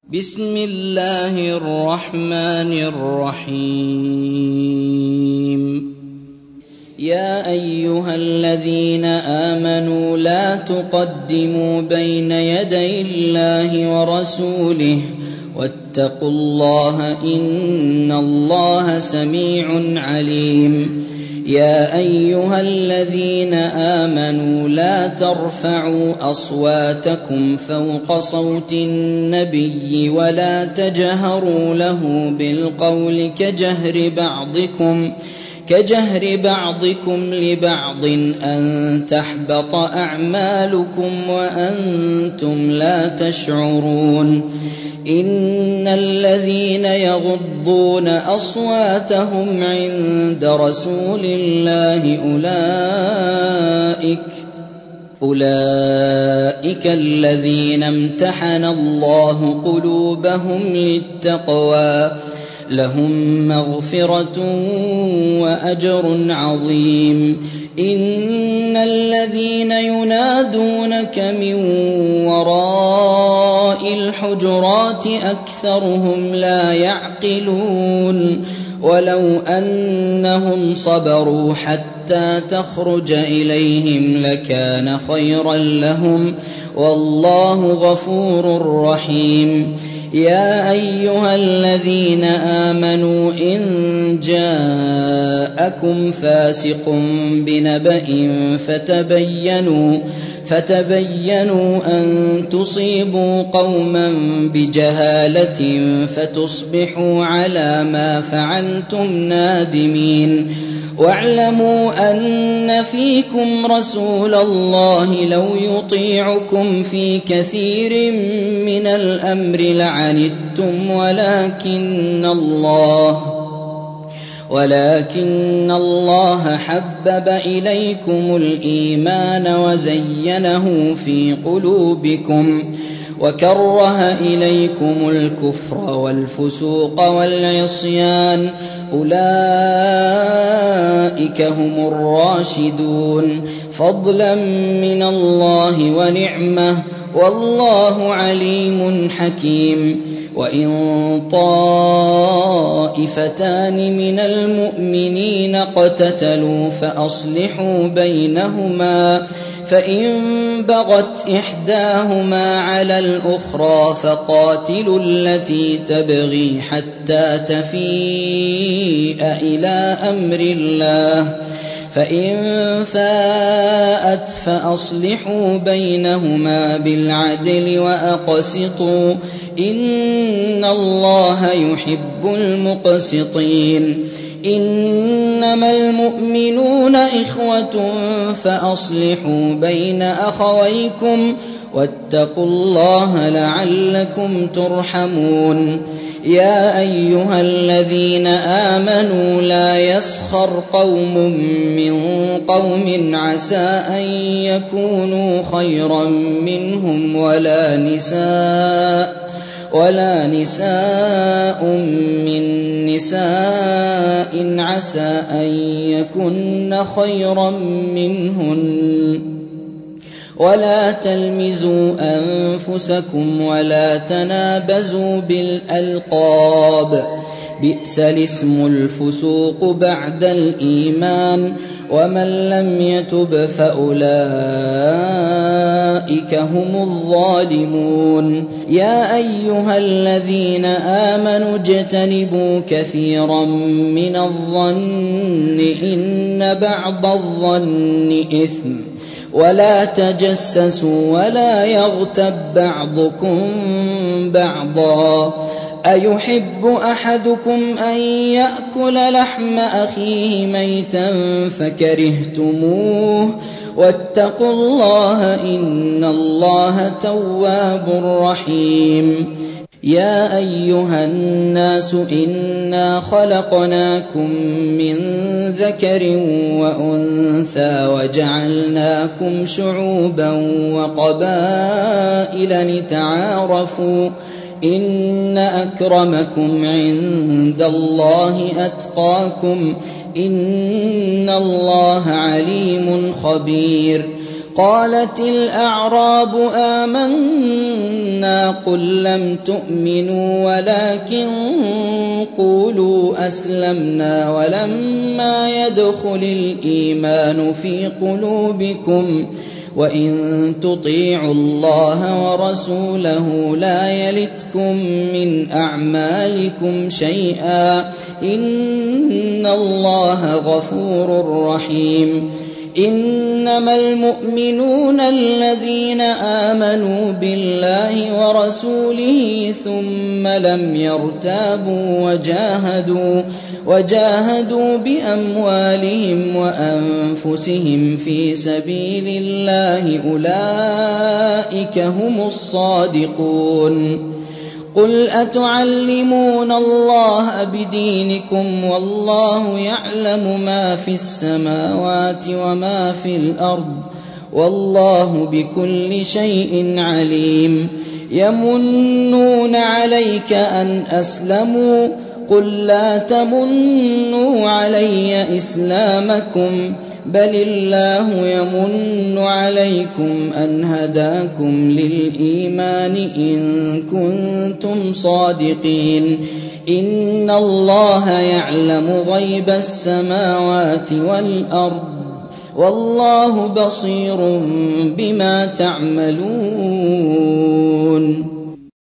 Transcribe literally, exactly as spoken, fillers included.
بسم الله الرحمن الرحيم يا أيها الذين آمنوا لا تقدموا بين يدي الله ورسوله واتقوا الله إن الله سميع عليم يا أيها الذين آمنوا لا ترفعوا أصواتكم فوق صوت النبي ولا تجهروا له بالقول كجهر بعضكم كجهر بعضكم لبعض أن تحبط أعمالكم وأنتم لا تشعرون إن الذين يغضون أصواتهم عند رسول الله أولئك أولئك الذين امتحن الله قلوبهم للتقوى لهم مغفرة وأجر عظيم إن الذين ينادونك من وراء الحجرات أكثرهم لا يعقلون ولو أنهم صبروا حتى تخرج إليهم لكان خيرا لهم والله غفور رحيم يا أيها الذين آمنوا إن جاءكم فاسق بنبأ فتبينوا فتبينوا أن تصيبوا قوما بجهالة فتصبحوا على ما فعلتم نادمين واعلموا أن فيكم رسول الله لو يطيعكم في كثير من الأمر لعنتم ولكن الله ولكن الله حبب إليكم الإيمان وزينه في قلوبكم وكره إليكم الكفر والفسوق والعصيان أولئك هم الراشدون فضلا من الله ونعمة والله عليم حكيم وإن طائفتان من المؤمنين اقتتلوا فأصلحوا بينهما فإن بغت إحداهما على الأخرى فقاتلوا التي تبغي حتى تفيء إلى أمر الله فإن فاءت فأصلحوا بينهما بالعدل وأقسطوا إن الله يحب المقسطين إنما المؤمنون إخوة فأصلحوا بين أخويكم واتقوا الله لعلكم ترحمون يا أيها الذين آمنوا لا يسخر قوم من قوم عسى أن يكونوا خيرا منهم ولا نساء ولا نساء من نساء عسى أن يكن خيرا منهن ولا تلمزوا أنفسكم ولا تنابزوا بالألقاب بئس الاسم الفسوق بعد الإيمان ومن لم يتب فأولئك هم الظالمون يا أيها الذين آمنوا اجتنبوا كثيرا من الظن إن بعض الظن إثم ولا تجسسوا ولا يغتب بعضكم بعضا أيحب أحدكم أن يأكل لحم أخيه ميتا فكرهتموه واتقوا الله إن الله تواب رحيم يا أيها الناس إنا خلقناكم من ذكر وأنثى وجعلناكم شعوبا وقبائل لتعارفوا إن أكرمكم عند الله أتقاكم إن الله عليم خبير قالت الأعراب آمنا قل لم تؤمنوا ولكن قولوا أسلمنا ولما يدخل الإيمان في قلوبكم وإن تطيعوا الله ورسوله لا يلتكم من أعمالكم شيئا إن الله غفور رحيم. إنما المؤمنون الذين آمنوا بالله ورسوله ثم لم يرتابوا وجاهدوا وجاهدوا بأموالهم وأنفسهم في سبيل الله أولئك هم الصادقون. قل أتعلمون الله بدينكم والله يعلم ما في السماوات وما في الأرض والله بكل شيء عليم. يمنون عليك أن أسلموا قل لا تمنوا علي إسلامكم بل الله يمن عليكم أن هداكم للإيمان إن كنتم صادقين. إن الله يعلم غيب السماوات والأرض والله بصير بما تعملون.